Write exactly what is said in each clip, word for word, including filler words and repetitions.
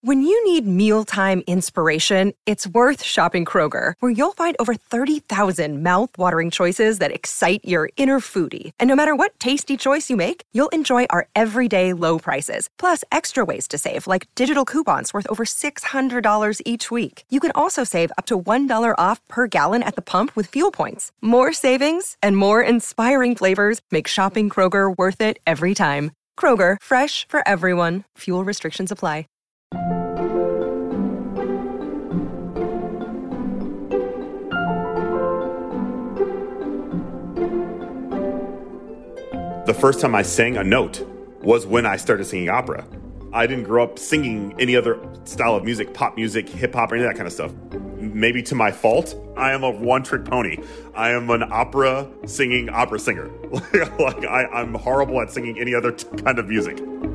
When you need mealtime inspiration, it's worth shopping Kroger, where you'll find over thirty thousand mouth-watering choices that excite your inner foodie. And no matter what tasty choice you make, you'll enjoy our everyday low prices, plus extra ways to save, like digital coupons worth over six hundred dollars each week. You can also save up to one dollar off per gallon at the pump with fuel points. More savings and more inspiring flavors make shopping Kroger worth it every time. Kroger, fresh for everyone. Fuel restrictions apply. The first time I sang a note was when I started singing opera. I didn't grow up singing any other style of music, pop music, hip hop, or any of that kind of stuff. Maybe to my fault, I am a one-trick pony. I am an opera singing opera singer. like I, I'm horrible at singing any other t- kind of music.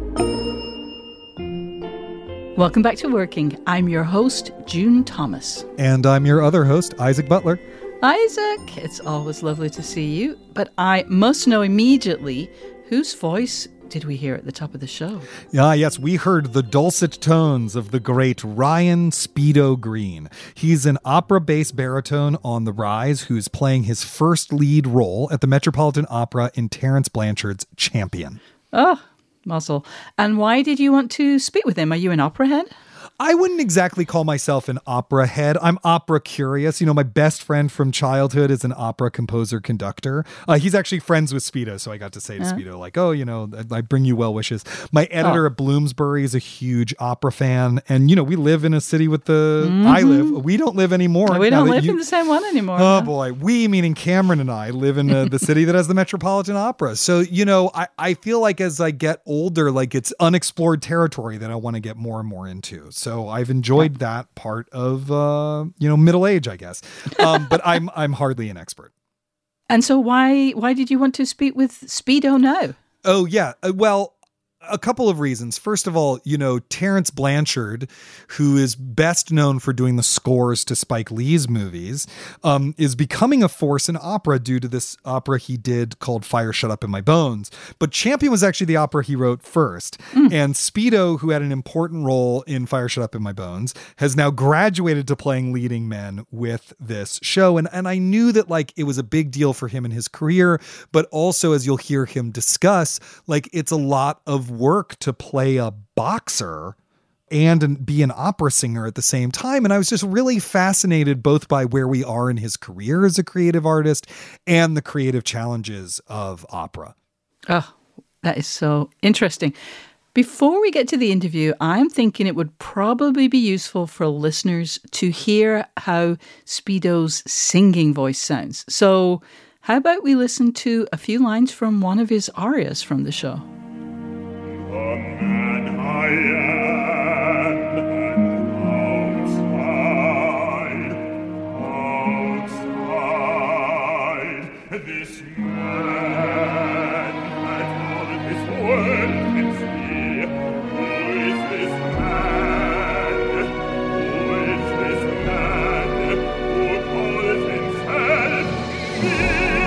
Welcome back to Working. I'm your host, June Thomas. And I'm your other host, Isaac Butler. Isaac, it's always lovely to see you, but I must know immediately, whose voice did we hear at the top of the show? Ah, yes, we heard the dulcet tones of the great Ryan Speedo Green. He's an opera bass baritone on the rise who's playing his first lead role at the Metropolitan Opera in Terence Blanchard's Champion. Oh, muscle. And why did you want to speak with him? Are you an opera head? I wouldn't exactly call myself an opera head. I'm opera curious. You know, my best friend from childhood is an opera composer conductor. Uh, he's actually friends with Speedo, so I got to say to uh. Speedo, like, oh, you know, I bring you well wishes. My editor oh. at Bloomsbury is a huge opera fan. And, you know, we live in a city with the... Mm-hmm. I live. We don't live anymore. No, we don't live you, in the same one anymore. Oh, no. boy. We, meaning Cameron and I, live in uh, the city that has the Metropolitan Opera. So, you know, I, I feel like as I get older, like it's unexplored territory that I want to get more and more into. So I've enjoyed that part of, uh, you know, middle age, I guess. Um, but I'm I'm hardly an expert. And so why why did you want to speak with Speedo now? Oh, yeah. Uh, well, a couple of reasons. First of all, you know, Terence Blanchard, who is best known for doing the scores to Spike Lee's movies, um, is becoming a force in opera due to this opera he did called Fire Shut Up in My Bones. But Champion was actually the opera he wrote first. Mm. And Speedo, who had an important role in Fire Shut Up in My Bones, has now graduated to playing leading men with this show. And, and I knew that, like, it was a big deal for him in his career, but also, as you'll hear him discuss, like, it's a lot of work to play a boxer and be an opera singer at the same time. And I was just really fascinated both by where we are in his career as a creative artist and the creative challenges of opera. Oh, that is so interesting. Before we get to the interview, I'm thinking it would probably be useful for listeners to hear how Speedo's singing voice sounds. So how about we listen to a few lines from one of his arias from the show? The man I am, and outside, outside, this man had all his world can see. Who is this man? Who is this man who calls himself me?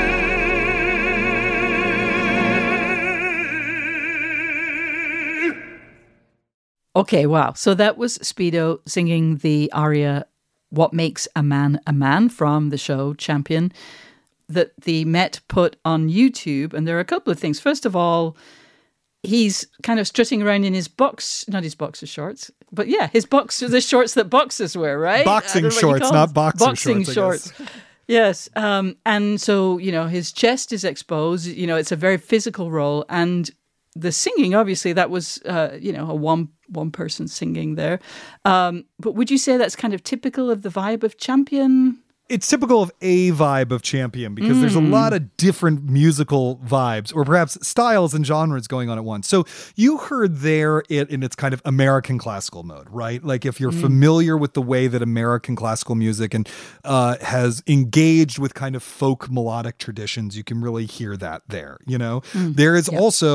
Okay, wow. So that was Speedo singing the aria, What Makes a Man a Man, from the show Champion, that the Met put on YouTube. And there are a couple of things. First of all, he's kind of strutting around in his box, not his boxer shorts, but yeah, his box, the shorts that boxers wear, right? Boxing shorts, not boxer Boxing shorts. shorts. Yes. Um, and so, you know, his chest is exposed. You know, it's a very physical role. And the singing, obviously, that was, uh, you know, a one one person singing there. Um, but would you say that's kind of typical of the vibe of Champion? It's typical of a vibe of Champion because mm. there's a lot of different musical vibes or perhaps styles and genres going on at once. So you heard there it in its kind of American classical mode, right? Like if you're mm. familiar with the way that American classical music and uh, has engaged with kind of folk melodic traditions, you can really hear that there, you know? Mm. There is yep. also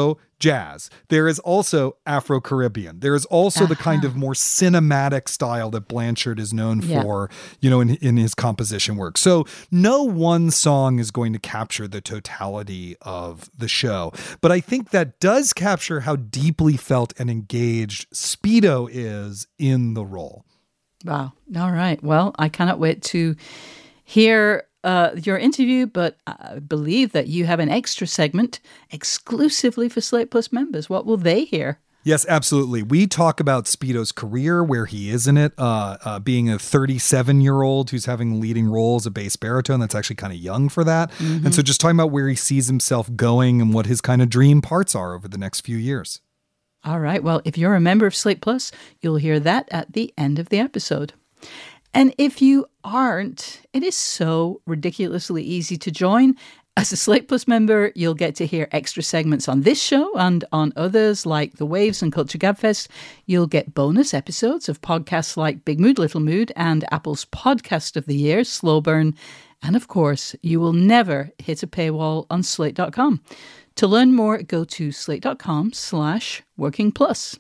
jazz. There is also Afro-Caribbean. There is also uh-huh. the kind of more cinematic style that Blanchard is known yeah. for, you know, in, in his composition work. So no one song is going to capture the totality of the show. But I think that does capture how deeply felt and engaged Speedo is in the role. Wow. All right. Well, I cannot wait to hear uh, your interview, but I believe that you have an extra segment exclusively for Slate Plus members. What will they hear? Yes, absolutely. We talk about Speedo's career, where he is in it, uh, uh, being a thirty-seven-year-old who's having leading role as a bass baritone. That's actually kind of young for that. Mm-hmm. And so just talking about where he sees himself going and what his kind of dream parts are over the next few years. All right. Well, if you're a member of Slate Plus, you'll hear that at the end of the episode. And if you aren't, it is so ridiculously easy to join. As a Slate Plus member, you'll get to hear extra segments on this show and on others like The Waves and Culture Gabfest. You'll get bonus episodes of podcasts like Big Mood, Little Mood and Apple's Podcast of the Year, Slow Burn. And of course, you will never hit a paywall on slate dot com. To learn more, go to slate.com slash working plus.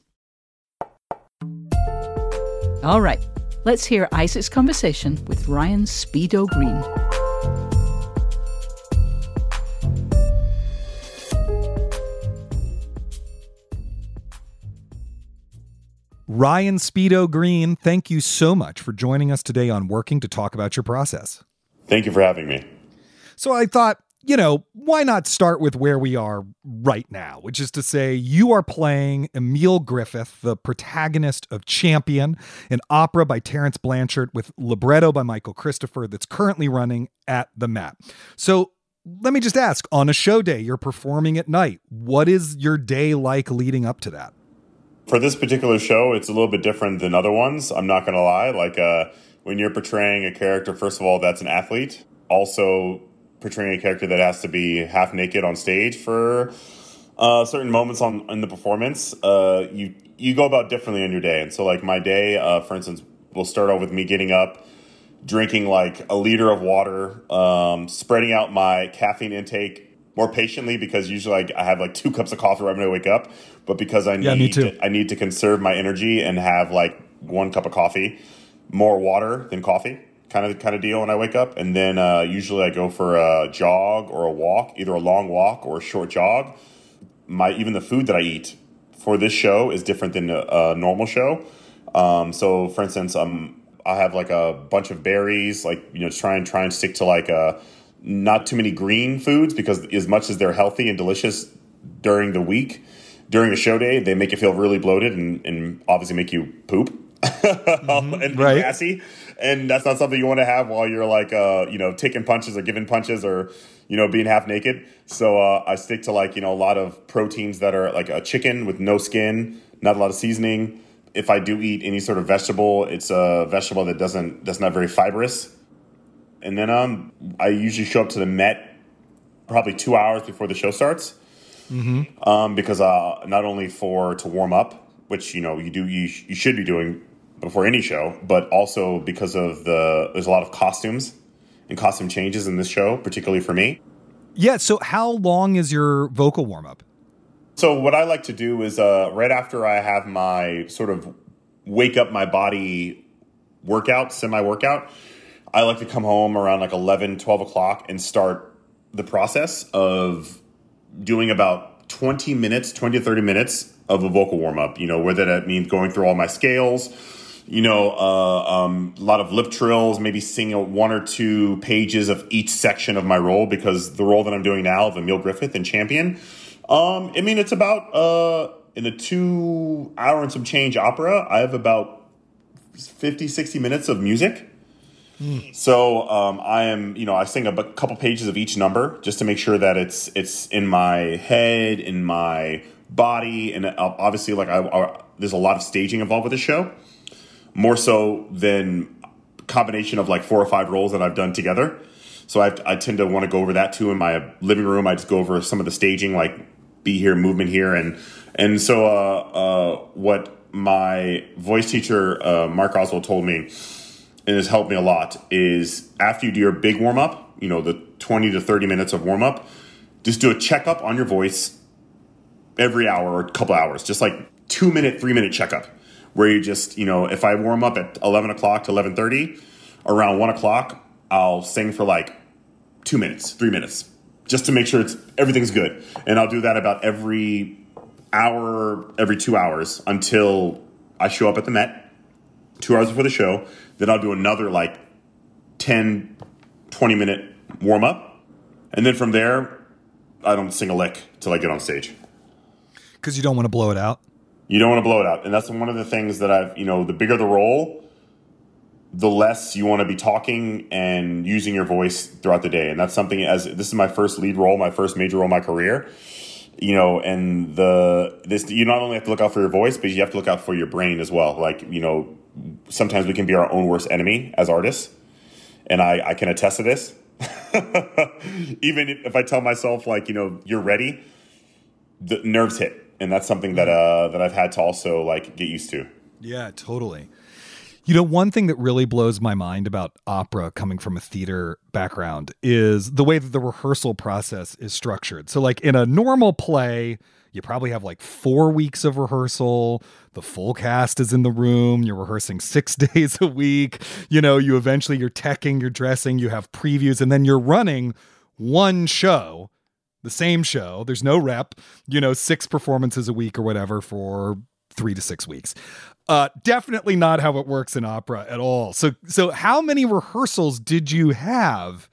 All right, let's hear Isaac's conversation with Ryan Speedo Green. Ryan Speedo Green, thank you so much for joining us today on Working to talk about your process. Thank you for having me. So I thought, you know, why not start with where we are right now, which is to say you are playing Emil Griffith, the protagonist of Champion, an opera by Terence Blanchard with libretto by Michael Christopher that's currently running at the Met. So let me just ask, on a show day, you're performing at night. What is your day like leading up to that? For this particular show, it's a little bit different than other ones. I'm not going to lie. Like uh, when you're portraying a character, first of all, that's an athlete. Also portraying a character that has to be half naked on stage for uh, certain moments on in the performance, uh, you you go about differently on your day. And so like my day, uh, for instance, will start off with me getting up, drinking like a liter of water, um, spreading out my caffeine intake more patiently because usually like, I have like two cups of coffee right when I wake up. But because I need yeah, me too. To, I need to conserve my energy and have like one cup of coffee, more water than coffee. Kind of kind of deal when I wake up. And then uh, usually I go for a jog or a walk, either a long walk or a short jog. My even the food that I eat for this show is different than a, a normal show. Um, so, for instance, um, I have like a bunch of berries, like, you know, try and try and stick to like a, not too many green foods because as much as they're healthy and delicious during the week, during a show day, they make you feel really bloated and, and obviously make you poop mm-hmm. and right. gassy. And that's not something you want to have while you're like, uh, you know, taking punches or giving punches or, you know, being half naked. So uh, I stick to like, you know, a lot of proteins that are like a chicken with no skin, not a lot of seasoning. If I do eat any sort of vegetable, it's a vegetable that doesn't, that's not very fibrous. And then um, I usually show up to the Met probably two hours before the show starts. Mm-hmm. Um, because uh, not only for to warm up, which, you know, you do, you, sh- you should be doing before any show, but also because of the, there's a lot of costumes and costume changes in this show, particularly for me. Yeah. So how long is your vocal warm up? So what I like to do is uh, right after I have my sort of wake up my body workout, semi-workout, I like to come home around like eleven, twelve o'clock and start the process of doing about twenty minutes, twenty to thirty minutes of a vocal warm up, you know, whether that means going through all my scales, you know, uh, um, a lot of lip trills, maybe sing one or two pages of each section of my role, because the role that I'm doing now of Emil Griffith in Champion, um, I mean, it's about, uh, in a two hour and some change opera, I have about fifty, sixty minutes of music. Mm. So um, I am, you know, I sing a b- couple pages of each number just to make sure that it's it's in my head, in my body, and obviously, like, I, I, there's a lot of staging involved with the show. More so than a combination of like four or five roles that I've done together. So I, I tend to want to go over that too in my living room. I just go over some of the staging, like be here, movement here. And and so uh, uh, what my voice teacher, uh, Mark Oswald, told me, and has helped me a lot, is after you do your big warm-up, you know, the twenty to thirty minutes of warm-up, just do a checkup on your voice every hour or a couple hours, just like two minute, three minute checkup where you just, you know, if I warm up at eleven o'clock to eleven thirty, around one o'clock, I'll sing for like two minutes, three minutes, just to make sure it's everything's good. And I'll do that about every hour, every two hours until I show up at the Met, two hours before the show. Then I'll do another like ten, twenty minute warm up. And then from there, I don't sing a lick till I get on stage. Because you don't want to blow it out? You don't want to blow it out. And that's one of the things that I've, you know, the bigger the role, the less you want to be talking and using your voice throughout the day. And that's something, as this is my first lead role, my first major role in my career, you know, and the, this, you not only have to look out for your voice, but you have to look out for your brain as well. Like, you know, sometimes we can be our own worst enemy as artists. And I, I can attest to this. Even if I tell myself, like, you know, you're ready, the nerves hit. And that's something that uh, that I've had to also like get used to. Yeah, totally. You know, one thing that really blows my mind about opera coming from a theater background is the way that the rehearsal process is structured. So like in a normal play, you probably have like four weeks of rehearsal. The full cast is in the room. You're rehearsing six days a week. You know, you eventually you're teching, you're dressing, you have previews, and then you're running one show. The same show. There's no rep, you know, six performances a week or whatever for three to six weeks. Uh, definitely not how it works in opera at all. So, so how many rehearsals did you have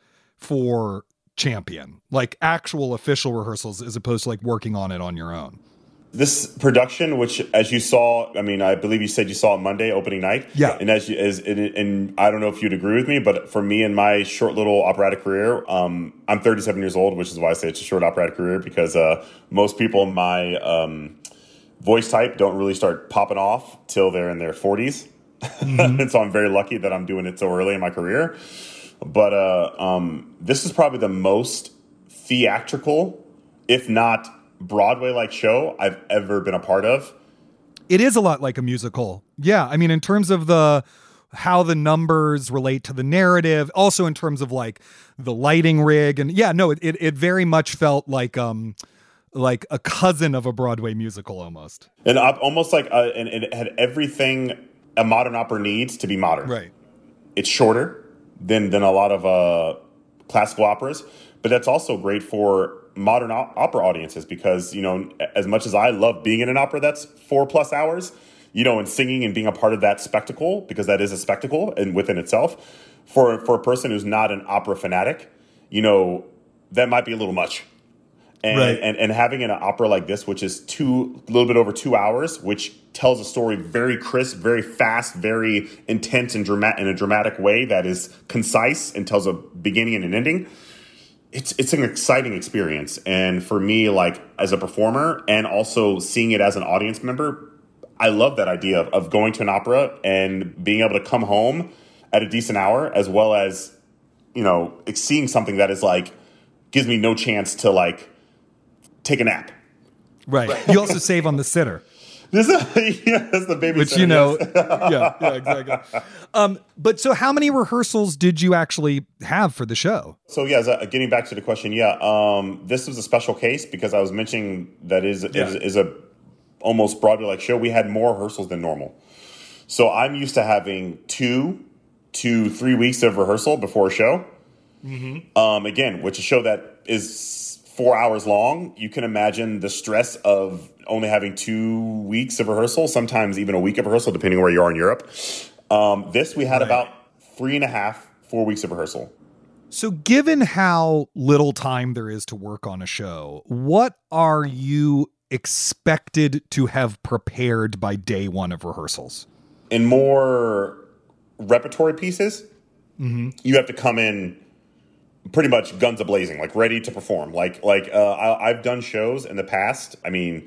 for Champion? Like actual official rehearsals as opposed to like working on it on your own? This production, which, as you saw, I mean, I believe you said you saw it Monday, opening night. Yeah. And as you, as and, and I don't know if you'd agree with me, but for me in my short little operatic career, um, I'm thirty-seven years old, which is why I say it's a short operatic career, because uh, most people in my um, voice type don't really start popping off till they're in their forties. Mm-hmm. And so I'm very lucky that I'm doing it so early in my career. But uh, um, this is probably the most theatrical, if not Broadway-like show I've ever been a part of. It is a lot like a musical. Yeah. I mean, in terms of the how the numbers relate to the narrative, also in terms of like the lighting rig. And yeah, no, it it, it very much felt like um like a cousin of a Broadway musical almost. And uh, almost like, uh, and, and it had everything a modern opera needs to be modern. Right. It's shorter than, than a lot of uh, classical operas, but that's also great for modern op- opera audiences because, you know, as much as I love being in an opera that's four plus hours, you know, and singing and being a part of that spectacle, because that is a spectacle and within itself, for, for a person who's not an opera fanatic, you know, that might be a little much. And, right. and and having an opera like this, which is two, a little bit over two hours, which tells a story very crisp, very fast, very intense and dramatic in a dramatic way that is concise and tells a beginning and an ending. It's it's an exciting experience. And for me, like as a performer and also seeing it as an audience member, I love that idea of, of going to an opera and being able to come home at a decent hour, as well as, you know, seeing something that is like, gives me no chance to like take a nap. Right. You also save on the sitter. This is, yeah, that's the baby. Which, you know, yeah, yeah, exactly. Um, but so how many rehearsals did you actually have for the show? So, yeah, so getting back to the question, yeah, um, this was a special case because I was mentioning that is, yeah. is, is a almost Broadway-like show. We had more rehearsals than normal. So I'm used to having two to three weeks of rehearsal before a show. Mm-hmm. Um, again, which is a show that is four hours long. You can imagine the stress of only having two weeks of rehearsal, sometimes even a week of rehearsal, depending on where you are in Europe. Um, this, we had right. about three and a half, four weeks of rehearsal. So given how little time there is to work on a show, what are you expected to have prepared by day one of rehearsals? In more repertory pieces, mm-hmm. you have to come in pretty much guns a-blazing, like ready to perform. Like, like uh, I, I've done shows in the past. I mean,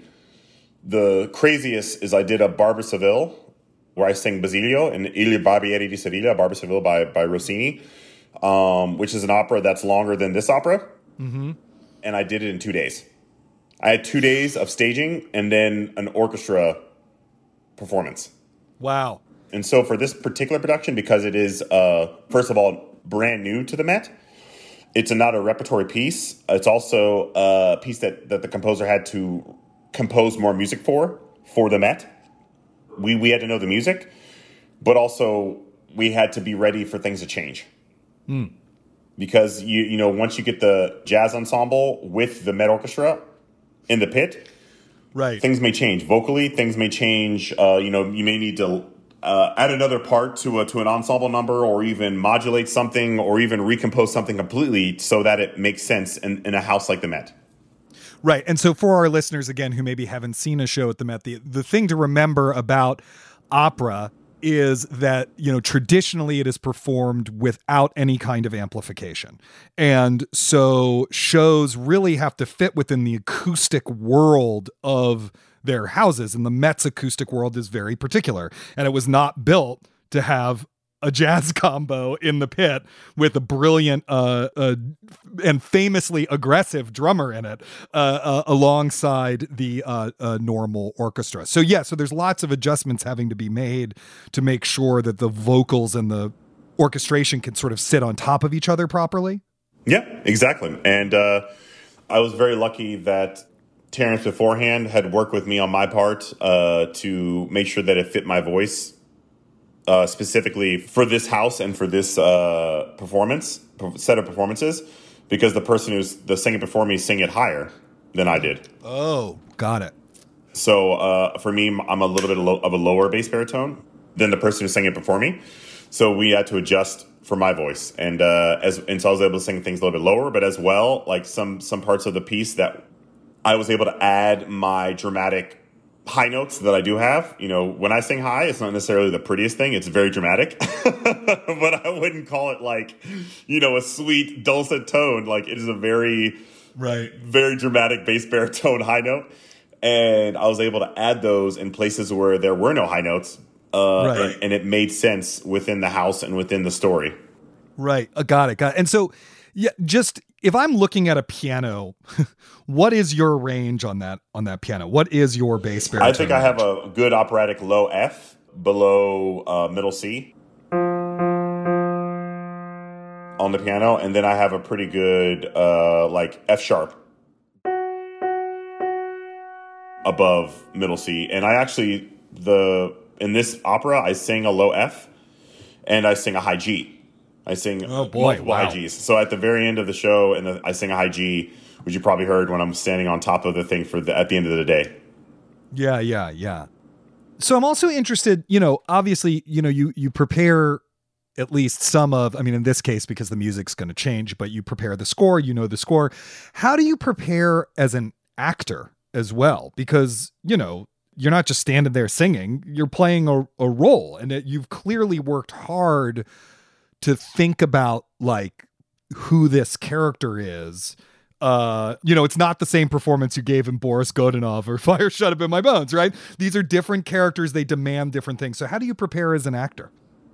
the craziest is I did a Barber Seville where I sang Basilio in Il Barbiere di Sevilla, Barber Seville by, by Rossini, um, which is an opera that's longer than this opera. Mm-hmm. And I did it in two days. I had two days of staging and then an orchestra performance. Wow. And so for this particular production, because it is, uh, first of all, brand new to the Met, it's a, not a repertory piece. It's also a piece that, that the composer had to compose more music for, for the Met. We, we had to know the music, but also we had to be ready for things to change. Mm. Because, you you know, once you get the jazz ensemble with the Met Orchestra in the pit, right, things may change. Vocally, things may change. Uh, you know, you may need to uh, add another part to a, to an ensemble number, or even modulate something, or even recompose something completely so that it makes sense in, in a house like the Met. Right. And so for our listeners, again, who maybe haven't seen a show at the Met, the, the thing to remember about opera is that, you know, traditionally it is performed without any kind of amplification. And so shows really have to fit within the acoustic world of their houses. And the Met's acoustic world is very particular. And it was not built to have a jazz combo in the pit with a brilliant uh, uh, and famously aggressive drummer in it uh, uh, alongside the uh, uh, normal orchestra. So yeah, so there's lots of adjustments having to be made to make sure that the vocals and the orchestration can sort of sit on top of each other properly. Yeah, exactly. And uh, I was very lucky that Terrence beforehand had worked with me on my part uh, to make sure that it fit my voice. Uh, specifically for this house and for this uh, performance, set of performances, because the person who's the singing before me sang it higher than I did. Oh, got it. So uh, for me, I'm a little bit of a lower bass baritone than the person who sang it before me. So we had to adjust for my voice. And uh, as and so I was able to sing things a little bit lower, but as well, like some some parts of the piece that I was able to add my dramatic high notes that I do have. You know, when I sing high, it's not necessarily the prettiest thing. It's very dramatic, but I wouldn't call it like, you know, a sweet dulcet tone. Like it is a very, right, very dramatic bass baritone high note. And I was able to add those in places where there were no high notes. Uh, right. and, and it made sense within the house and within the story. Right. Uh, got it. Got it. And so, yeah, just if I'm looking at a piano, what is your range on that on that piano? What is your bass baritone? I think I have a good operatic low F below uh, middle C on the piano, and then I have a pretty good uh, like F sharp above middle C. And I actually the in this opera I sing a low F and I sing a high G. I sing oh boy, multiple wow. high Gs. So at the very end of the show, and the, I sing a high G, which you probably heard when I'm standing on top of the thing for the, at the end of the day. Yeah, yeah, yeah. So I'm also interested, you know, obviously, you know, you you prepare at least some of, I mean, in this case, because the music's going to change, but you prepare the score, you know the score. How do you prepare as an actor as well? Because, you know, you're not just standing there singing, you're playing a, a role, and it, you've clearly worked hard to think about like who this character is. Uh, you know, it's not the same performance you gave in Boris Godunov or Fire Shut Up in My Bones, right? These are different characters. They demand different things. So how do you prepare as an actor?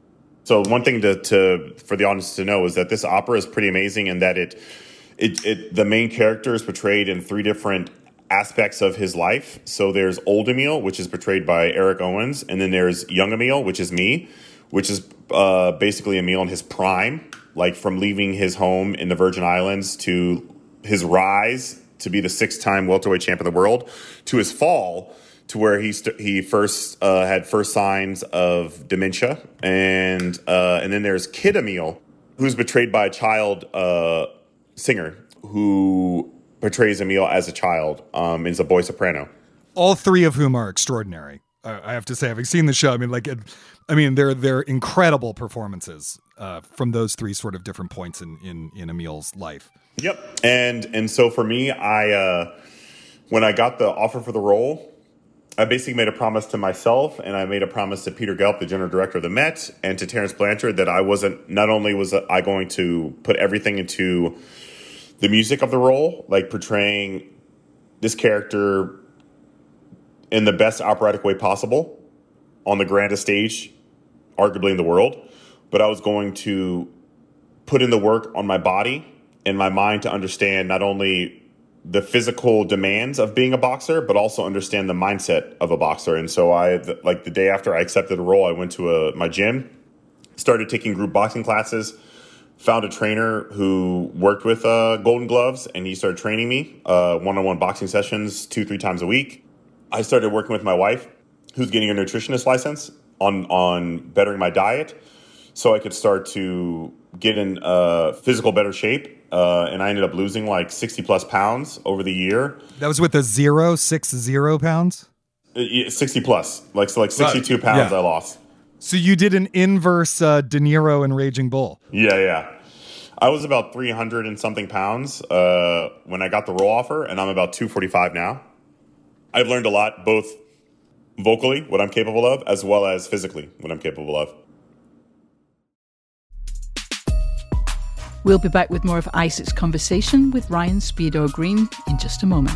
So one thing to, to for the audience to know is that this opera is pretty amazing in that it, it, it the main character is portrayed in three different aspects of his life. So there's Old Emil, which is portrayed by Eric Owens, and then there's Young Emil, which is me, which is uh, basically Emil in his prime, like from leaving his home in the Virgin Islands to his rise to be the six-time welterweight champion of the world, to his fall to where he st- he first uh, had first signs of dementia, and uh, and then there's Kid Emil, who's portrayed by a child uh, singer who portrays Emil as a child, um, is a boy soprano. All three of whom are extraordinary. I have to say, having seen the show, I mean, like, it, I mean, they're they're incredible performances uh, from those three sort of different points in in, in Emil's life. Yep, and and so for me, I uh, when I got the offer for the role, I basically made a promise to myself, and I made a promise to Peter Gelb, the general director of the Met, and to Terrence Blanchard that I wasn't. Not only was I going to put everything into the music of the role, like portraying this character in the best operatic way possible on the grandest stage, arguably in the world. But I was going to put in the work on my body and my mind to understand not only the physical demands of being a boxer, but also understand the mindset of a boxer. And so I, like the day after I accepted the role, I went to a, my gym, started taking group boxing classes, found a trainer who worked with uh, Golden Gloves, and he started training me uh, one-on-one boxing sessions two, three times a week. I started working with my wife, who's getting a nutritionist license, on, on bettering my diet so I could start to get in uh, physical better shape. Uh, and I ended up losing like sixty plus pounds over the year. That was with a zero, six zero pounds? Uh, sixty plus, like so like sixty-two right. pounds yeah. I lost. So you did an inverse uh, De Niro in Raging Bull. Yeah, yeah. I was about three hundred and something pounds uh, when I got the role offer, and I'm about two forty-five now. I've learned a lot, both vocally, what I'm capable of, as well as physically, what I'm capable of. We'll be back with more of Isaac's conversation with Ryan Speedo Green in just a moment.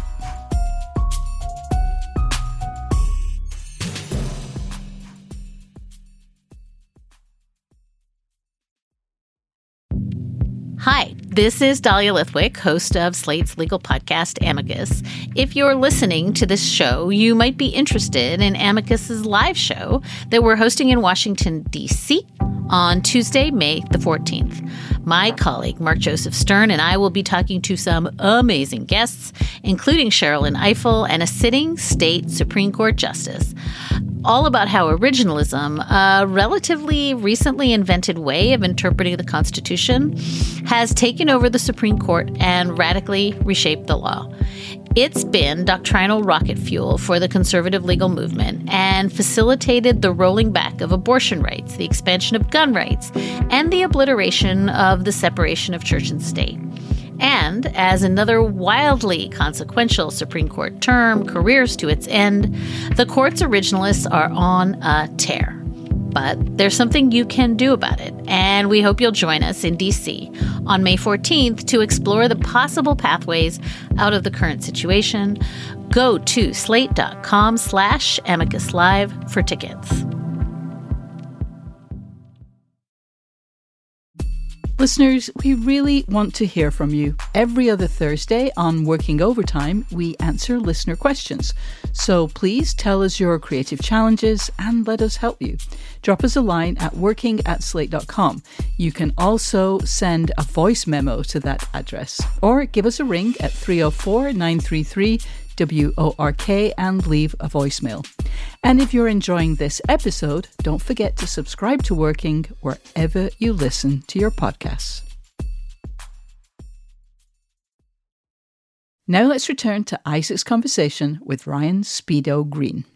Hi, this is Dahlia Lithwick, host of Slate's legal podcast, Amicus. If you're listening to this show, you might be interested in Amicus's live show that we're hosting in Washington, D C on Tuesday, May the fourteenth. My colleague, Mark Joseph Stern, and I will be talking to some amazing guests, including Sherrilyn Ifill and a sitting state Supreme Court justice, all about how originalism, a relatively recently invented way of interpreting the Constitution, has taken over the Supreme Court and radically reshaped the law. It's been doctrinal rocket fuel for the conservative legal movement and facilitated the rolling back of abortion rights, the expansion of gun rights, and the obliteration of the separation of church and state. And as another wildly consequential Supreme Court term careers to its end, the court's originalists are on a tear. But there's something you can do about it, and we hope you'll join us in D C on May fourteenth to explore the possible pathways out of the current situation. Go to slate.com slash amicus live for tickets. Listeners, we really want to hear from you. Every other Thursday on Working Overtime, we answer listener questions. So please tell us your creative challenges and let us help you. Drop us a line at working at slate dot com. You can also send a voice memo to that address or give us a ring at three oh four, nine three three, W O R K and leave a voicemail. And if you're enjoying this episode, don't forget to subscribe to Working wherever you listen to your podcasts. Now let's return to Isaac's conversation with Ryan Speedo Green.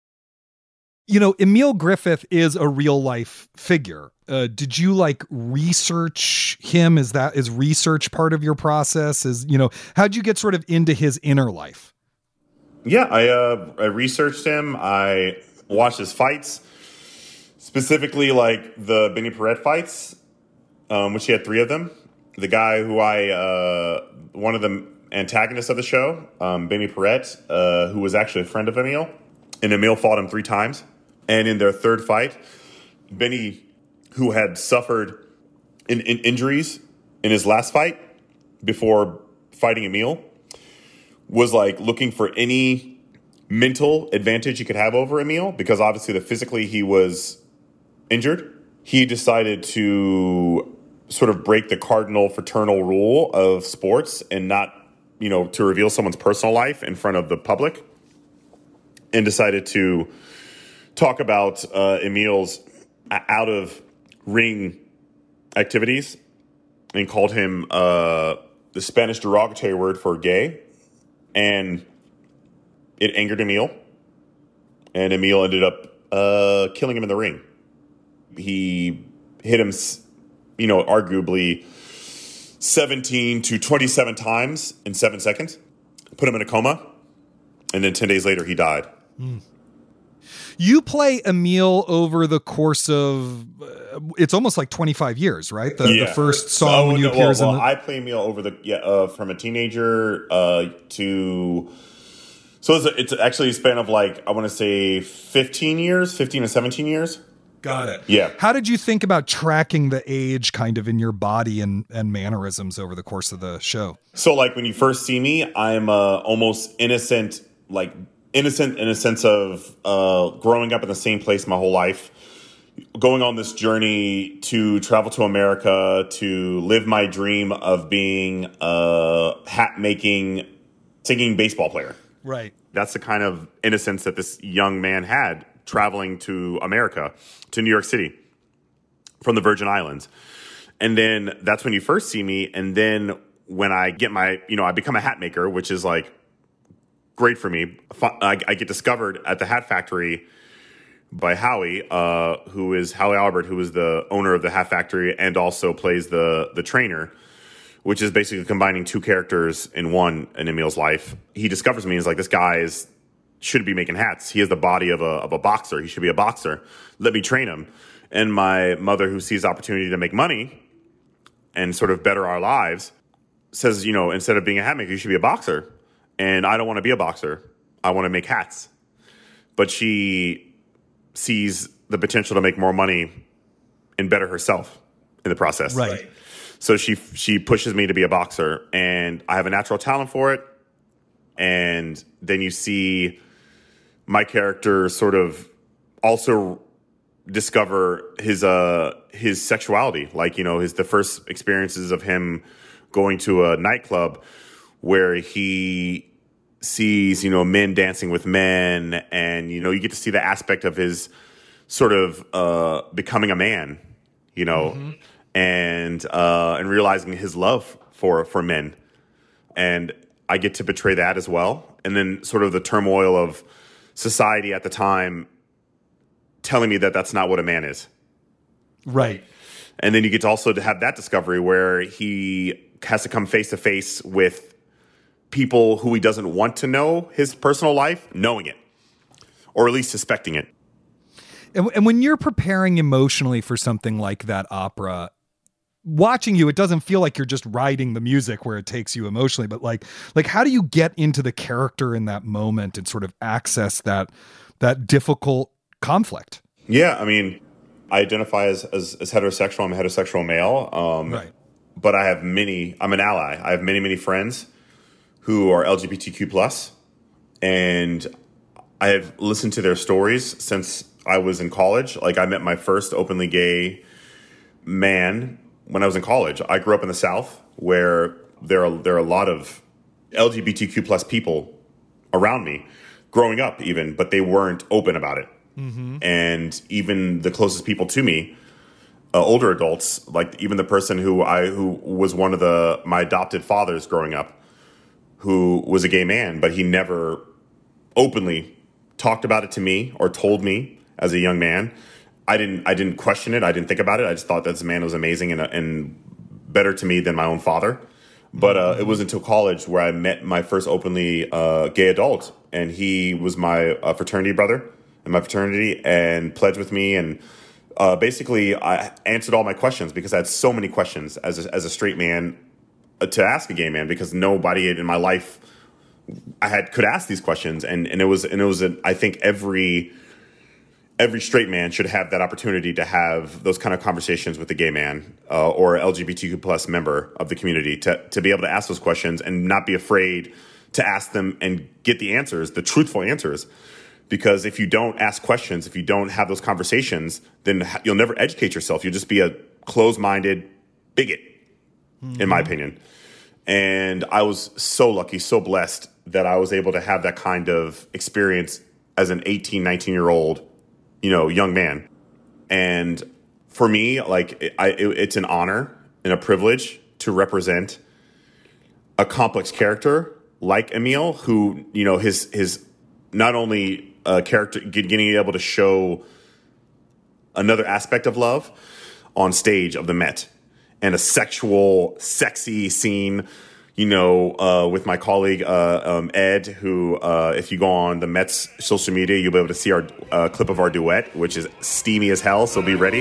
You know, Emil Griffith is a real life figure. Uh, did you like research him? Is that is research part of your process? Is, you know, how'd you get sort of into his inner life? Yeah, I, uh, I researched him. I watched his fights, specifically like the Benny Paret fights, um, which he had three of them. The guy who I, uh, one of the antagonists of the show, um, Benny Paret, uh, who was actually a friend of Emil, and Emil fought him three times. And in their third fight, Benny, who had suffered in, in injuries in his last fight before fighting Emil, was like looking for any mental advantage he could have over Emil, because obviously the physically he was injured. He decided to sort of break the cardinal fraternal rule of sports and not, you know, to reveal someone's personal life in front of the public, and decided to talk about uh, Emil's out of ring activities and called him uh, the Spanish derogatory word for gay. And it angered Emil, and Emil ended up uh, killing him in the ring. He hit him, you know, arguably seventeen to twenty-seven times in seven seconds, put him in a coma, and then ten days later he died. Mm. You play Emil over the course of, uh, it's almost like twenty-five years, right? The, yeah. the first song oh, when you no, appears well, in well, the... I play Emil over the, yeah, uh, from a teenager uh, to, so it's, a, it's actually a span of like, I want to say fifteen years, fifteen to seventeen years. Got it. Yeah. How did you think about tracking the age kind of in your body and, and mannerisms over the course of the show? So like when you first see me, I'm uh, almost innocent, like innocent in a sense of uh, growing up in the same place my whole life, going on this journey to travel to America, to live my dream of being a hat making, singing baseball player. Right. That's the kind of innocence that this young man had traveling to America, to New York City from the Virgin Islands. And then that's when you first see me. And then when I get my, you know, I become a hat maker, which is like great for me. I, I get discovered at the Hat Factory by Howie, uh, who is Howie Albert, who is the owner of the Hat Factory and also plays the the trainer, which is basically combining two characters in one in Emil's life. He discovers me and is like, this guy is should be making hats. He has the body of a of a boxer. He should be a boxer. Let me train him. And my mother, who sees opportunity to make money and sort of better our lives, says, you know, instead of being a hat maker, you should be a boxer. And I don't want to be a boxer. I want to make hats. But she sees the potential to make more money and better herself in the process. Right. So she she pushes me to be a boxer, and I have a natural talent for it. And then you see my character sort of also discover his uh his sexuality, like, you know, his the first experiences of him going to a nightclub where he sees, you know, men dancing with men, and, you know, you get to see the aspect of his sort of uh becoming a man, you know, mm-hmm. and uh and realizing his love for for men. And I get to portray that as well. And then sort of the turmoil of society at the time telling me that that's not what a man is. Right. And then you get to also to have that discovery where he has to come face to face with people who he doesn't want to know his personal life, knowing it, or at least suspecting it. And, and when you're preparing emotionally for something like that opera, watching you, it doesn't feel like you're just riding the music where it takes you emotionally, but like, like how do you get into the character in that moment and sort of access that, that difficult conflict? Yeah. I mean, I identify as, as, as heterosexual. I'm a heterosexual male. Um, right. But I have many, I'm an ally. I have many, many friends who are L G B T Q plus, and I have listened to their stories since I was in college. Like, I met my first openly gay man when I was in college. I grew up in the South, where there are there are a lot of L G B T Q plus people around me, growing up even, but they weren't open about it. Mm-hmm. And even the closest people to me, uh, older adults, like even the person who I who was one of the my adopted fathers growing up, who was a gay man, but he never openly talked about it to me or told me as a young man. I didn't I didn't question it. I didn't think about it. I just thought that this man was amazing and, and better to me than my own father. But uh, it wasn't until college where I met my first openly uh, gay adult, and he was my uh, fraternity brother in my fraternity and pledged with me. And uh, basically, I answered all my questions because I had so many questions as a, as a straight man uh, to ask a gay man, because nobody in my life I had could ask these questions. And and it was and it was a, I think every. Every straight man should have that opportunity to have those kind of conversations with a gay man uh, or L G B T Q plus member of the community, to, to be able to ask those questions and not be afraid to ask them and get the answers, the truthful answers. Because if you don't ask questions, if you don't have those conversations, then you'll never educate yourself. You'll just be a closed-minded bigot, mm-hmm. in my opinion. And I was so lucky, so blessed that I was able to have that kind of experience as an eighteen, nineteen-year-old you know, young man. And for me, like, it, I, it, it's an honor and a privilege to represent a complex character like Emil, who, you know, his, his not only a character getting able to show another aspect of love on stage of the Met, and a sexual, sexy scene, you know, uh, with my colleague, uh, um, Ed, who, uh, if you go on the Mets social media, you'll be able to see our uh, clip of our duet, which is steamy as hell, so be ready.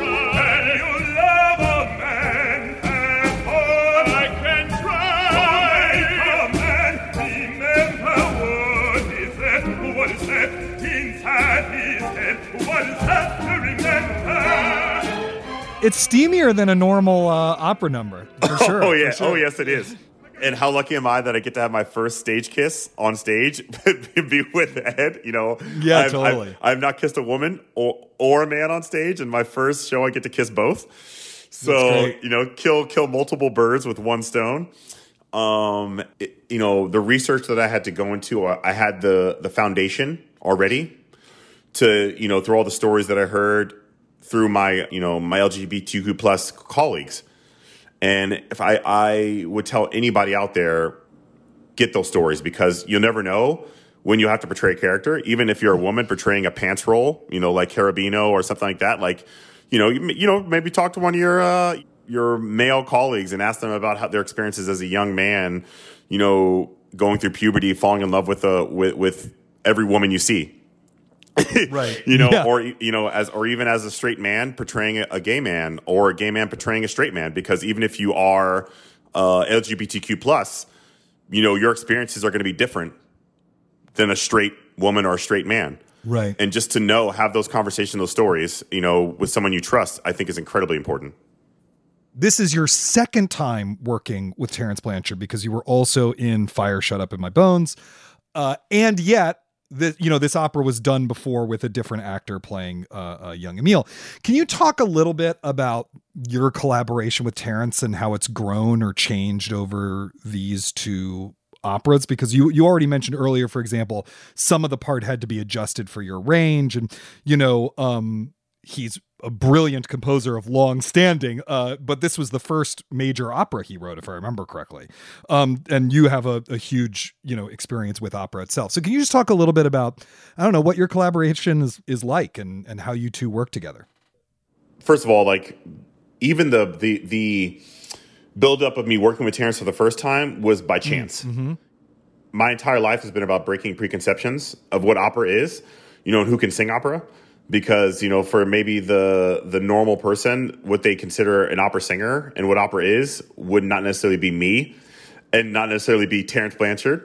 It's steamier than a normal uh, opera number, for sure. Oh, yeah. Sure. Oh, yes, it is. And how lucky am I that I get to have my first stage kiss on stage, be with Ed, you know. Yeah, I've, totally. I've, I've not kissed a woman or, or a man on stage, and my first show I get to kiss both. So, you know, kill kill multiple birds with one stone. Um, it, you know, the research that I had to go into, I had the the foundation already to, you know, through all the stories that I heard through my, you know, my L G B T Q plus colleagues. And if I, I would tell anybody out there, get those stories, because you'll never know when you have to portray a character, even if you're a woman portraying a pants role, you know, like Carabino or something like that. Like, you know, you, you know, maybe talk to one of your, uh, your male colleagues and ask them about how their experiences as a young man, you know, going through puberty, falling in love with a, with, with every woman you see. Right. You know, yeah. or, you know, as, or even as a straight man portraying a, a gay man, or a gay man portraying a straight man, because even if you are, uh, L G B T Q plus, you know, your experiences are going to be different than a straight woman or a straight man. Right. And just to know, have those conversations, those stories, you know, with someone you trust, I think is incredibly important. This is your second time working with Terence Blanchard, because you were also in Fire Shut Up in My Bones. Uh, and yet, the, you know, this opera was done before with a different actor playing uh, uh, young Emile. Can you talk a little bit about your collaboration with Terence and how it's grown or changed over these two operas? Because you, you already mentioned earlier, for example, some of the part had to be adjusted for your range, and, you know, um, he's a brilliant composer of long standing, uh, but this was the first major opera he wrote, if I remember correctly. Um, and you have a, a huge, you know, experience with opera itself. So can you just talk a little bit about, I don't know, what your collaboration is, is like, and, and how you two work together? First of all, like, even the, the, the buildup of me working with Terence for the first time was by chance. Mm-hmm. My entire life has been about breaking preconceptions of what opera is, you know, and who can sing opera. Because, you know, for maybe the the normal person, what they consider an opera singer and what opera is would not necessarily be me, and not necessarily be Terence Blanchard.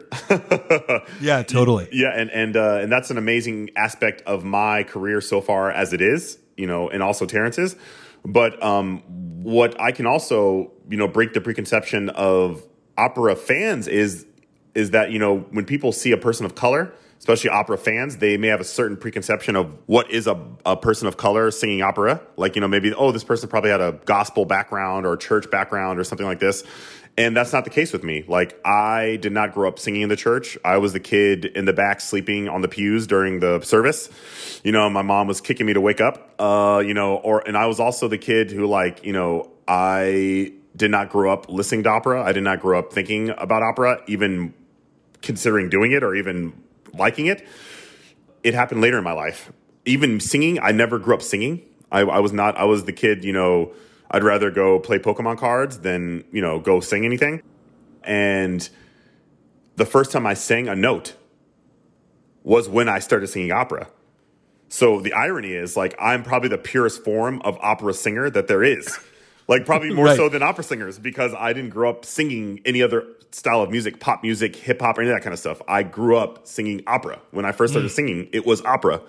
Yeah, totally. Yeah, and and uh, and that's an amazing aspect of my career so far as it is, you know, and also Terence's. But um, what I can also, you know, break the preconception of opera fans is is that, you know, when people see a person of color, especially opera fans, they may have a certain preconception of what is a, a person of color singing opera. Like, you know, maybe, oh, this person probably had a gospel background or a church background or something like this. And that's not the case with me. Like, I did not grow up singing in the church. I was the kid in the back sleeping on the pews during the service. You know, my mom was kicking me to wake up, uh, you know, or, and I was also the kid who, like, you know, I did not grow up listening to opera. I did not grow up thinking about opera, even considering doing it or even liking it. It happened later in my life. Even singing, I never grew up singing. I, I was not, I was the kid, you know, I'd rather go play Pokemon cards than, you know, go sing anything. And the first time I sang a note was when I started singing opera. So the irony is, like, I'm probably the purest form of opera singer that there is. Like, probably more Right. so than opera singers, because I didn't grow up singing any other style of music, pop music, hip hop, or any of that kind of stuff. I grew up singing opera. When I first started mm. singing, it was opera.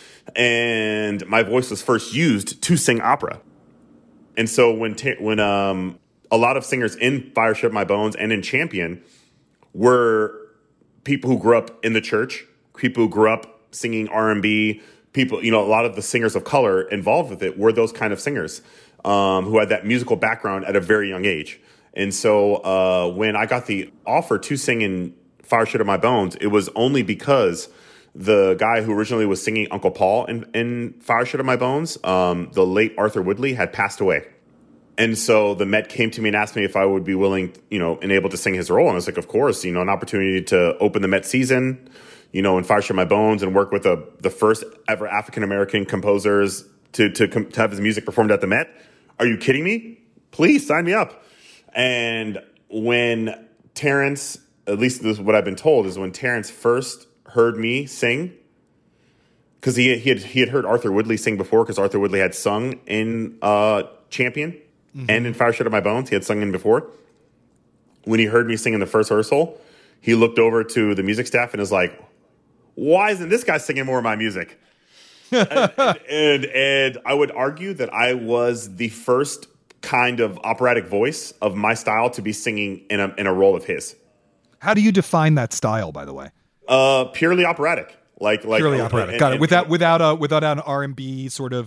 And my voice was first used to sing opera. And so when ta- when um, a lot of singers in Fire Shut Up My Bones and in Champion were people who grew up in the church, people who grew up singing R and B, people, you know, a lot of the singers of color involved with it were those kind of singers um, who had that musical background at a very young age. And so uh, when I got the offer to sing in Fire Shut Up My Bones, it was only because the guy who originally was singing Uncle Paul in, in Fire Shut Up My Bones, um, the late Arthur Woodley, had passed away. And so the Met came to me and asked me if I would be willing, you know, and able to sing his role. And I was like, of course, you know, an opportunity to open the Met season, you know, in Fire Shut Up My Bones, and work with a, the first ever African-American composers to, to, to have his music performed at the Met. Are you kidding me? Please sign me up. And when Terence, at least this is what I've been told, is when Terence first heard me sing, because he, he, had, he had heard Arthur Woodley sing before, because Arthur Woodley had sung in uh, Champion mm-hmm. and in Fire Shut Up My Bones. He had sung in before. When he heard me sing in the first rehearsal, he looked over to the music staff and is like, why isn't this guy singing more of my music? and, and, and, and I would argue that I was the first kind of operatic voice of my style to be singing in a, in a role of his. How do you define that style, by the way? Uh, purely operatic, like like purely operatic. And, Got it. and, Without without a without an R and B sort of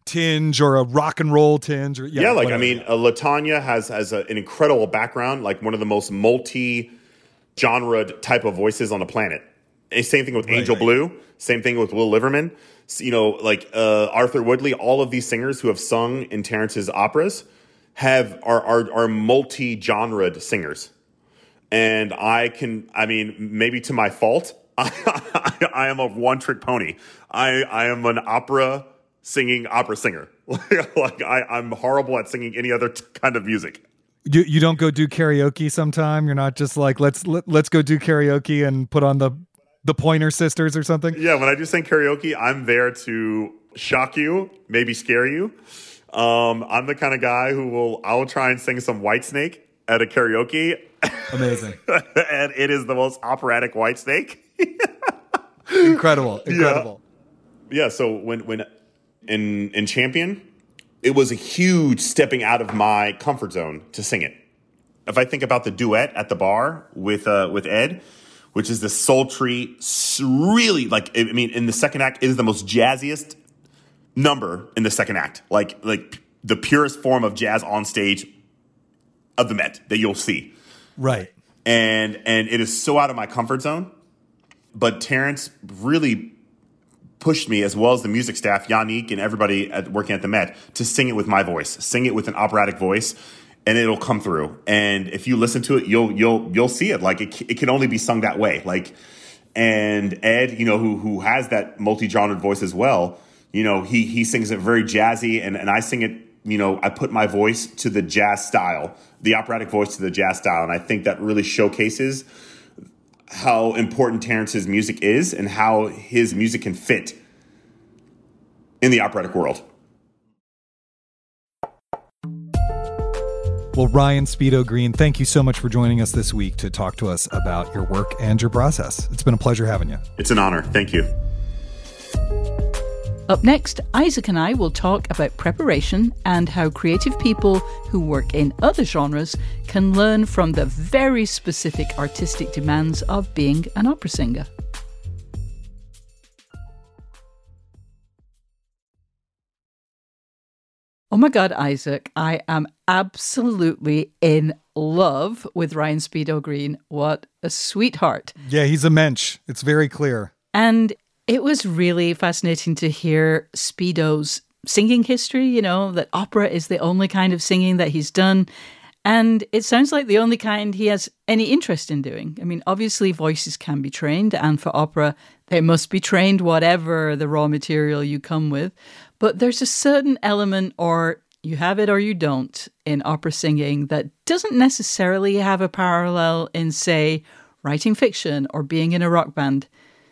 tinge or a rock and roll tinge. Or, yeah, yeah, like, whatever. I mean, uh, LaTanya has, has a, an incredible background, like one of the most multi-genre type of voices on the planet. And same thing with Right, Angel right. Blue. Same thing with Will Liverman. So, you know, like uh, Arthur Woodley, all of these singers who have sung in Terrence's operas have are are, are multi-genred singers. And I can, I mean, maybe to my fault, I, I am a one-trick pony. I, I am an opera singing opera singer. Like I, I'm horrible at singing any other t- kind of music. You, you don't go do karaoke sometime? You're not just like, let's let, let's go do karaoke and put on the the Pointer Sisters or something? Yeah, when I do sing karaoke, I'm there to shock you, maybe scare you. Um, I'm the kind of guy who will, I will try and sing some Whitesnake at a karaoke. Amazing. And it is the most operatic Whitesnake. Incredible. Incredible. Yeah, so when when in in Champion, it was a huge stepping out of my comfort zone to sing it. If I think about the duet at the bar with uh, with Ed, which is this sultry, s- really like I mean, in the second act, it is the most jazziest number in the second act, like like the purest form of jazz on stage of the Met that you'll see. Right. And and it is so out of my comfort zone. But Terrence really pushed me, as well as the music staff, Yannick and everybody at, working at the Met, to sing it with my voice, sing it with an operatic voice, and it'll come through. And if you listen to it, you'll you'll you'll see it. Like it, it can only be sung that way. Like, and Ed, you know, who who has that multi-genred voice as well, you know, he he sings it very jazzy, and and I sing it. You know, I put my voice to the jazz style, the operatic voice to the jazz style, and I think that really showcases how important Terrence's music is and how his music can fit in the operatic world. Well, Ryan Speedo Green, thank you so much for joining us this week to talk to us about your work and your process. It's been a pleasure having you. It's an honor. Thank you. Up next, Isaac and I will talk about preparation and how creative people who work in other genres can learn from the very specific artistic demands of being an opera singer. Oh my God, Isaac, I am absolutely in love with Ryan Speedo Green. What a sweetheart. Yeah, he's a mensch. It's very clear. And it was really fascinating to hear Speedo's singing history, you know, that opera is the only kind of singing that he's done. And it sounds like the only kind he has any interest in doing. I mean, obviously voices can be trained, and for opera, they must be trained whatever the raw material you come with. But there's a certain element, or you have it or you don't, in opera singing that doesn't necessarily have a parallel in, say, writing fiction or being in a rock band.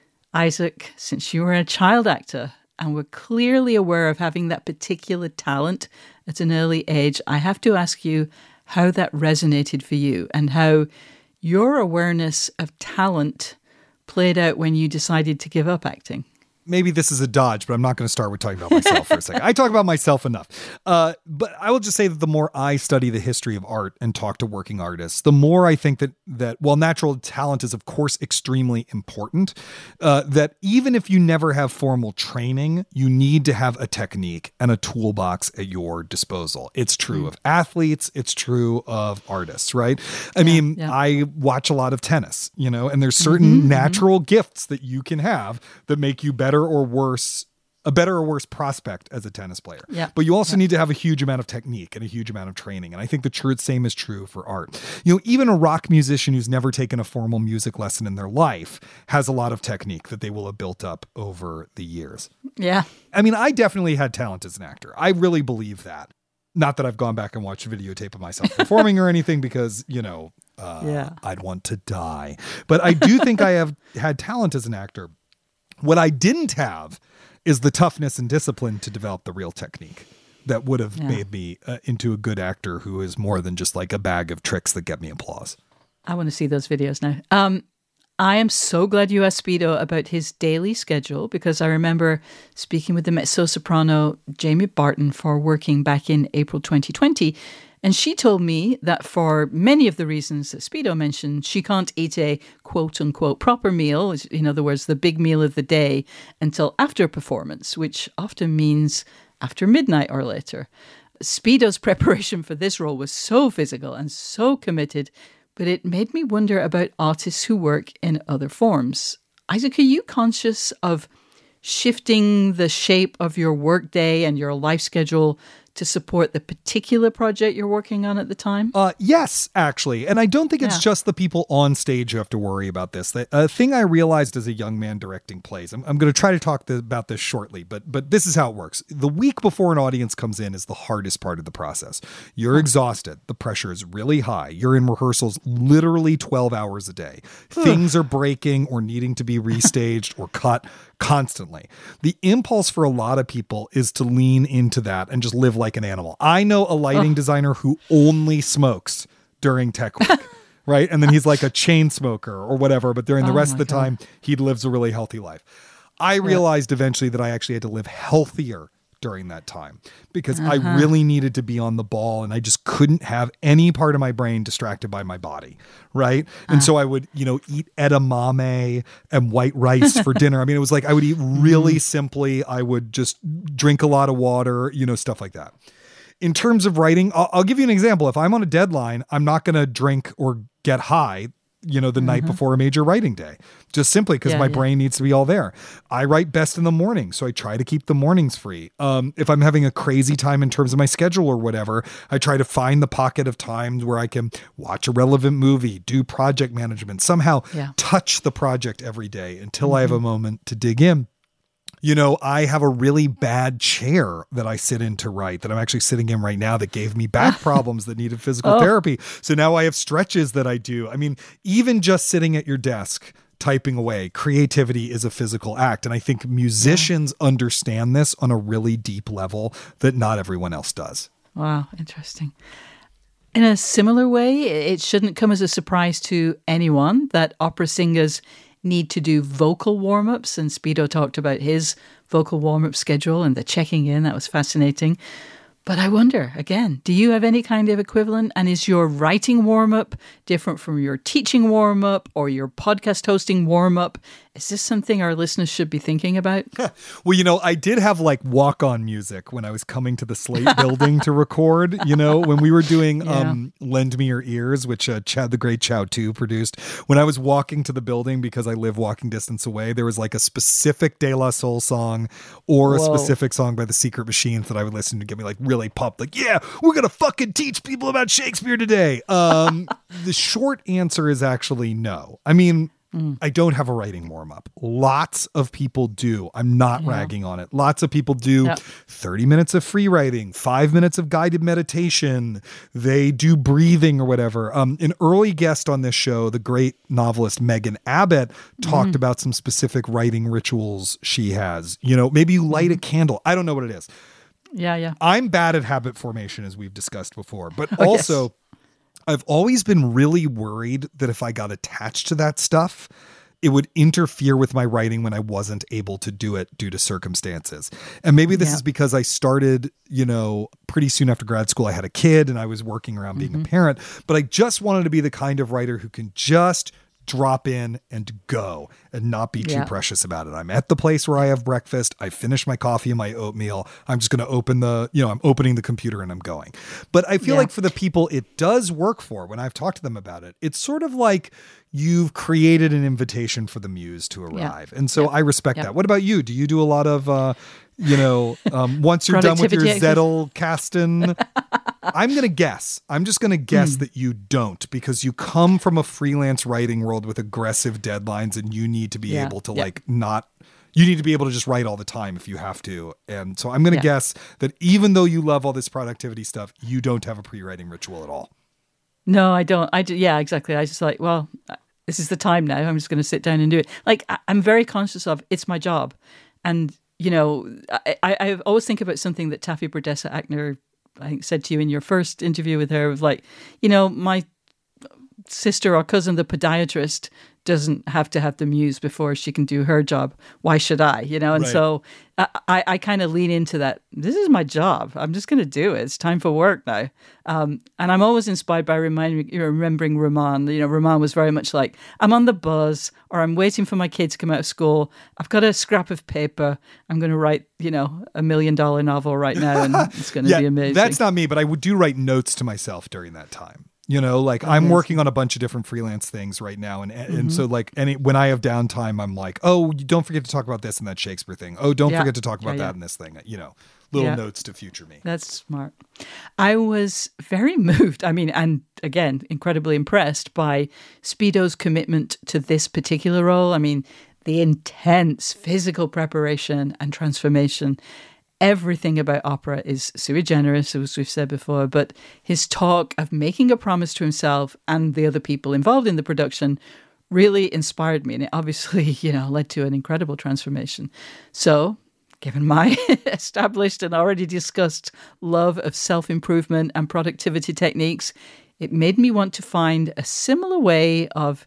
Isaac, since you were a child actor and were clearly aware of having that particular talent at an early age, I have to ask you how that resonated for you and how your awareness of talent played out when you decided to give up acting. Maybe this is a dodge, but I'm not going to start with talking about myself for a second. I talk about myself enough. Uh, but I will just say that the more I study the history of art and talk to working artists, the more I think that, that while natural talent is, of course, extremely important, uh, that even if you never have formal training, you need to have a technique and a toolbox at your disposal. It's true mm. of athletes. It's true of artists, right? I yeah, mean, yeah. I watch a lot of tennis, you know, and there's certain mm-hmm, natural mm-hmm. gifts that you can have that make you better or worse, a better or worse prospect as a tennis player. Yeah. But you also yeah. need to have a huge amount of technique and a huge amount of training. And I think the true, same is true for art. You know, even a rock musician who's never taken a formal music lesson in their life has a lot of technique that they will have built up over the years. Yeah. I mean, I definitely had talent as an actor. I really believe that. Not that I've gone back and watched a videotape of myself performing or anything, because, you know, uh, yeah. I'd want to die. But I do think I have had talent as an actor. What I didn't have is the toughness and discipline to develop the real technique that would have yeah. made me uh, into a good actor who is more than just like a bag of tricks that get me applause. I want to see those videos now. Um, I am so glad you asked Speedo about his daily schedule, because I remember speaking with the mezzo-soprano Jamie Barton for Working back in April twenty twenty. And she told me that for many of the reasons that Speedo mentioned, she can't eat a quote-unquote proper meal, in other words, the big meal of the day, until after a performance, which often means after midnight or later. Speedo's preparation for this role was so physical and so committed, but it made me wonder about artists who work in other forms. Isaac, are you conscious of shifting the shape of your workday and your life schedule to support the particular project you're working on at the time? Uh, yes, actually. And I don't think it's Yeah. just the people on stage who have to worry about this. The uh, thing I realized as a young man directing plays, I'm, I'm going to try to talk th- about this shortly, but but this is how it works. The week before an audience comes in is the hardest part of the process. You're exhausted. The pressure is really high. You're in rehearsals literally twelve hours a day. Things are breaking or needing to be restaged or cut constantly. The impulse for a lot of people is to lean into that and just live like an animal. I know a lighting designer who only smokes during tech week, right? And then he's like a chain smoker or whatever, but during the Oh rest of my the time, he lives a really healthy life. I realized eventually that I actually had to live healthier during that time because I really needed to be on the ball and I just couldn't have any part of my brain distracted by my body. Right. And so I would, you know, eat edamame and white rice for dinner. I mean, it was like I would eat really simply. I would just drink a lot of water, you know, stuff like that. In terms of writing, I'll, I'll give you an example. If I'm on a deadline, I'm not going to drink or get high, you know, the mm-hmm. night before a major writing day, just simply because yeah, my yeah. brain needs to be all there. I write best in the morning, so I try to keep the mornings free. Um, if I'm having a crazy time in terms of my schedule or whatever, I try to find the pocket of times where I can watch a relevant movie, do project management, somehow Yeah. touch the project every day until mm-hmm. I have a moment to dig in. You know, I have a really bad chair that I sit in to write that I'm actually sitting in right now that gave me back problems that needed physical oh. therapy. So now I have stretches that I do. I mean, even just sitting at your desk typing away, creativity is a physical act. And I think musicians yeah. understand this on a really deep level that not everyone else does. Wow, interesting. In a similar way, it shouldn't come as a surprise to anyone that opera singers need to do vocal warm-ups, and Speedo talked about his vocal warm-up schedule and the checking in. That was fascinating. But I wonder, again, do you have any kind of equivalent? And is your writing warm-up different from your teaching warm-up or your podcast hosting warm-up? Is this something our listeners should be thinking about? Well, you know, I did have like walk-on music when I was coming to the Slate building to record, you know, when we were doing yeah. um, Lend Me Your Ears, which uh, Chad the Great Chow two produced. When I was walking to the building, because I live walking distance away, there was like a specific De La Soul song or a Whoa. specific song by the Secret Machines that I would listen to get me like really pumped. Like, yeah, we're going to fucking teach people about Shakespeare today. Um, the short answer is actually no. I mean, Mm. I don't have a writing warm-up. Lots of people do. I'm not yeah. ragging on it. Lots of people do yep. thirty minutes of free writing, five minutes of guided meditation. They do breathing or whatever. Um, an early guest on this show, the great novelist Megan Abbott, talked mm. about some specific writing rituals she has. You know, maybe you light mm. a candle. I don't know what it is. Yeah, yeah. I'm bad at habit formation, as we've discussed before, but oh, also... Yes. I've always been really worried that if I got attached to that stuff, it would interfere with my writing when I wasn't able to do it due to circumstances. And maybe this yeah. is because I started, you know, pretty soon after grad school, I had a kid and I was working around being mm-hmm. a parent, but I just wanted to be the kind of writer who can just drop in and go and not be too yeah. precious about it. I'm at the place where I have breakfast. I finish my coffee and my oatmeal. I'm just going to open the, you know, I'm opening the computer and I'm going. But I feel yeah. like for the people it does work for, when I've talked to them about it, it's sort of like you've created an invitation for the muse to arrive. Yeah. And so yeah. I respect yeah. that. What about you? Do you do a lot of, uh, you know, um, once you're done with your Zettelkasten, I'm going to guess. I'm just going to guess mm. that you don't, because you come from a freelance writing world with aggressive deadlines and you need to be yeah. able to yeah. like not, you need to be able to just write all the time if you have to. And so I'm going to yeah. guess that even though you love all this productivity stuff, you don't have a pre-writing ritual at all. No, I don't. I do, yeah, exactly. I just like, well, this is the time now. I'm just going to sit down and do it. Like, I, I'm very conscious of it's my job. And, you know, I, I, I always think about something that Taffy Burdessa-Ackner, I think, said to you in your first interview with her, of like, you know, my sister or cousin, the podiatrist, doesn't have to have the muse before she can do her job. Why should I? You know, and Right. so I, I, I kind of lean into that. This is my job. I'm just going to do it. It's time for work now. Um, and I'm always inspired by reminding, you know, remembering Roman. You know, Roman was very much like, I'm on the buzz, or I'm waiting for my kid to come out of school. I've got a scrap of paper. I'm going to write, you know, a million dollar novel right now, and it's going to yeah, be amazing. That's not me, but I would do write notes to myself during that time. You know, like I'm working on a bunch of different freelance things right now. And and Mm-hmm. so like any when I have downtime, I'm like, oh, you don't forget to talk about this in that Shakespeare thing. Oh, don't Yeah. forget to talk about Yeah, that yeah. in this thing. You know, little Yeah. notes to future me. That's smart. I was very moved. I mean, and again, incredibly impressed by Speedo's commitment to this particular role. I mean, the intense physical preparation and transformation. Everything about opera is sui generis, as we've said before, but his talk of making a promise to himself and the other people involved in the production really inspired me. And it obviously, you know, led to an incredible transformation. So, given my established and already discussed love of self-improvement and productivity techniques, it made me want to find a similar way of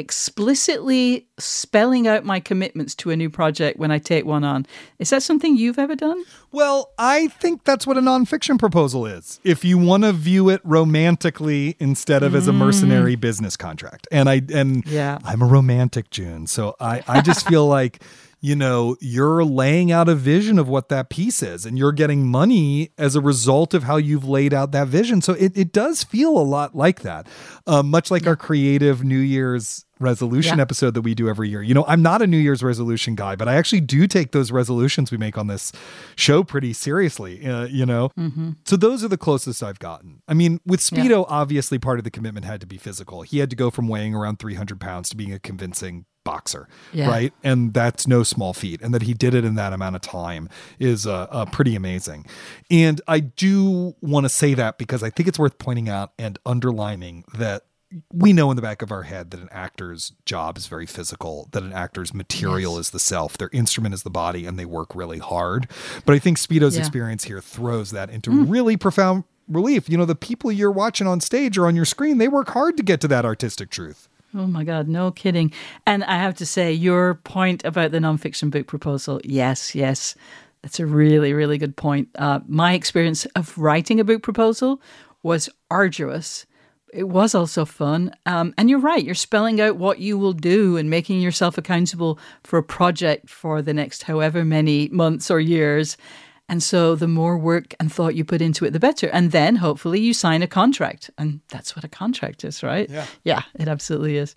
explicitly spelling out my commitments to a new project when I take one on. Is that something you've ever done? Well, I think that's what a nonfiction proposal is. If you want to view it romantically instead of as a mercenary business contract. And I and Yeah. I'm a romantic, June. So I, I just feel like, you know, you're laying out a vision of what that piece is, and you're getting money as a result of how you've laid out that vision. So it, it does feel a lot like that, uh, much like our creative New Year's resolution Yeah. episode that we do every year. You know, I'm not a New Year's resolution guy, but I actually do take those resolutions we make on this show pretty seriously, uh, you know? Mm-hmm. So those are the closest I've gotten. I mean, with Speedo, obviously part of the commitment had to be physical. He had to go from weighing around three hundred pounds to being a convincing boxer, Yeah. right? And that's no small feat. And that he did it in that amount of time is uh, uh, pretty amazing. And I do want to say that because I think it's worth pointing out and underlining that we know in the back of our head that an actor's job is very physical, that an actor's material Yes. is the self, their instrument is the body, and they work really hard. But I think Speedo's Yeah. experience here throws that into really profound relief. You know, the people you're watching on stage or on your screen, they work hard to get to that artistic truth. Oh my God, no kidding. And I have to say, your point about the nonfiction book proposal, yes, yes, that's a really, really good point. Uh, my experience of writing a book proposal was arduous. It was also fun. Um, and you're right, you're spelling out what you will do and making yourself accountable for a project for the next however many months or years. And so the more work and thought you put into it, the better. And then hopefully you sign a contract. And that's what a contract is, right? Yeah. Yeah, it absolutely is.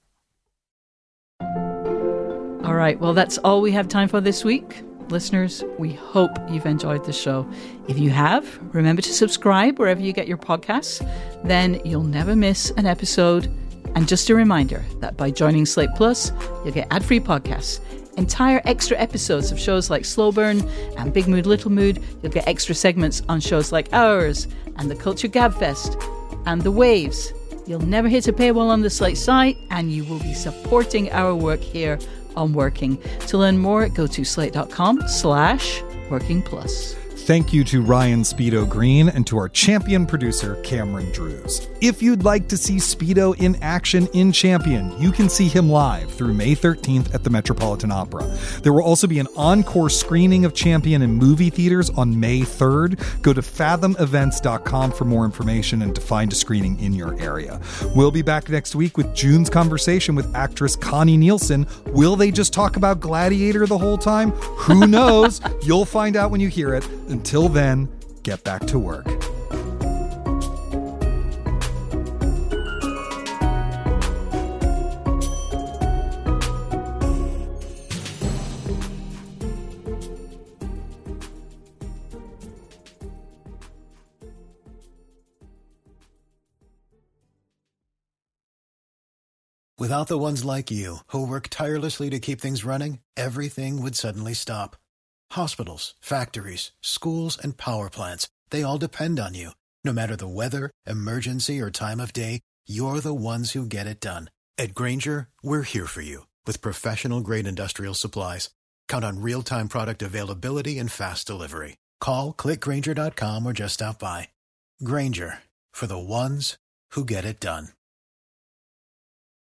All right. Well, that's all we have time for this week. Listeners, we hope you've enjoyed the show. If you have, remember to subscribe wherever you get your podcasts. Then you'll never miss an episode. And just a reminder that by joining Slate Plus, you'll get ad-free podcasts, entire extra episodes of shows like Slow Burn and Big Mood, Little Mood. You'll get extra segments on shows like Ours and the Culture Gabfest and The Waves. You'll never hit a paywall on the Slate site, and you will be supporting our work here on Working. To learn more, go to slate.com slash working plus. Thank you to Ryan Speedo Green and to our champion producer, Cameron Drews. If you'd like to see Speedo in action in Champion, you can see him live through May thirteenth at the Metropolitan Opera. There will also be an encore screening of Champion in movie theaters on May third. Go to fathom events dot com for more information and to find a screening in your area. We'll be back next week with June's conversation with actress Connie Nielsen. Will they just talk about Gladiator the whole time? Who knows? You'll find out when you hear it. Until then, get back to work. Without the ones like you, who work tirelessly to keep things running, everything would suddenly stop. Hospitals, factories, schools, and power plants, they all depend on you. No matter the weather, emergency, or time of day, you're the ones who get it done. At Grainger, we're here for you with professional-grade industrial supplies. Count on real-time product availability and fast delivery. Call, click Grainger dot com, or just stop by. Grainger, for the ones who get it done.